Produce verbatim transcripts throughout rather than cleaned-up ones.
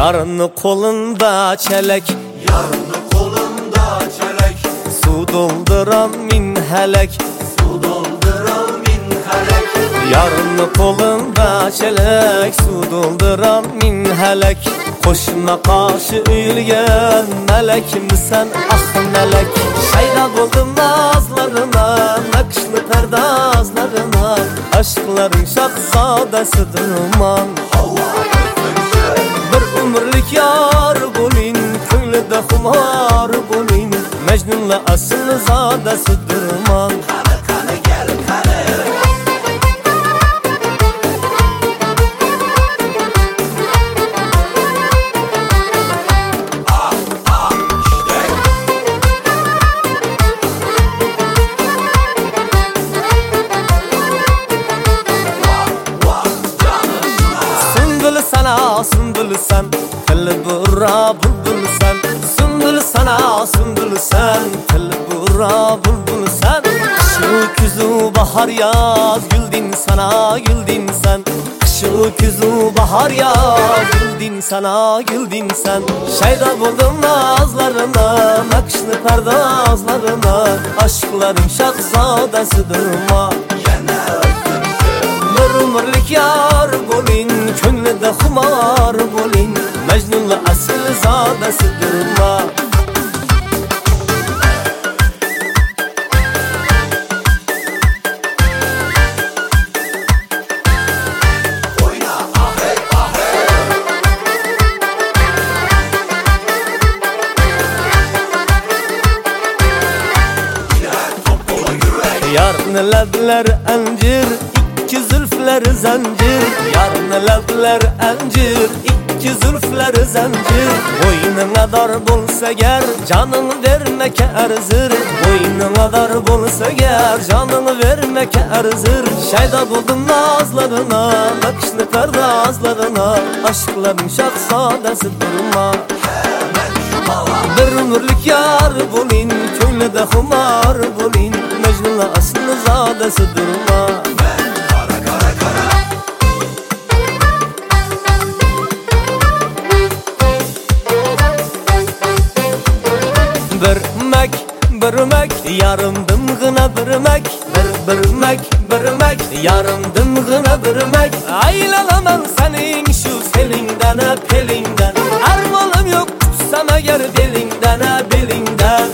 Yarını kolunda çelek, yarını kolunda çelek, su dolduran min helek, su dolduran min helek. Yarını kolunda çelek, su dolduran min helek. Koşuna karşı üyülgen melek misen ah melek. Şayda buldum nazlarına, nakışlı perdazlarına, aşkların şahzadesidir man. Bir ömürlük yar bulin, köylüde humar bulin, Mecnun'la asıl zadesidir man. Kanı kanı gel kanı. Sana sümbül sen, tel bura bulbul sen. Sümbül sana sümbül sen, tel bura bulbul sen. Kışı küzü bahar yaz, güldin sana güldin sen. Kışı küzü bahar yaz, güldin sana güldin sen. Şayda buldum nazlarına, nakışlı perdazlarına, aşkların şahzadesidir ma. Bir ömürlük yar bulin, könlüde humar bulin, Mecnun'la asıl zadesidir ma. Oyna ahey ahey. Yine top dola yürek. Yarın lebler encir, İki zülfler zincir, yarın lebler encir, iki zülfler zincir. Boynuna dar bolsa ger, canını vermek erzir. Boynuna dar bolsa ger, canını vermek erzir. Şayda buldum nazlarına, nakışlı perdazlarına, aşkların şahzadesidir ma. Bir ömürlük yar bulin, köylüde humar bulin, Mecnun'la aslı zadesidir ma. Bir mek, bir mek, yarımdım gına bir mek. Bir, bir mek, bir mek, yarımdım gına bir mek. Aylanamam senin şu selinden hep elinden. Armalım yok tutsam eğer belinden hep belinden.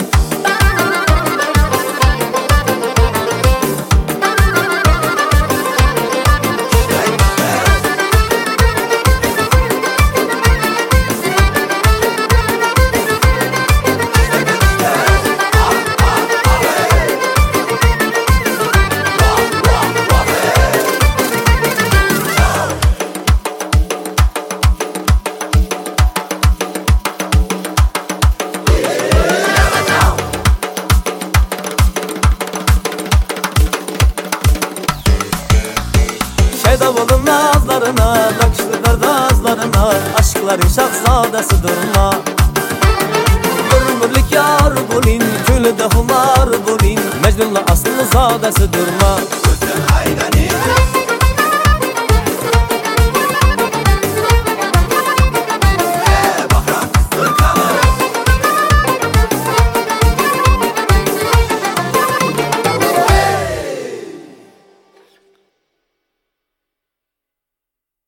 Şayda buldum nazlarına, nakışlı perdazlarına, aşkların şahzadesidir ma. Bir ömürlük yar bulin, köylüde humar bulin, Mecnun'la aslı zadesidir ma.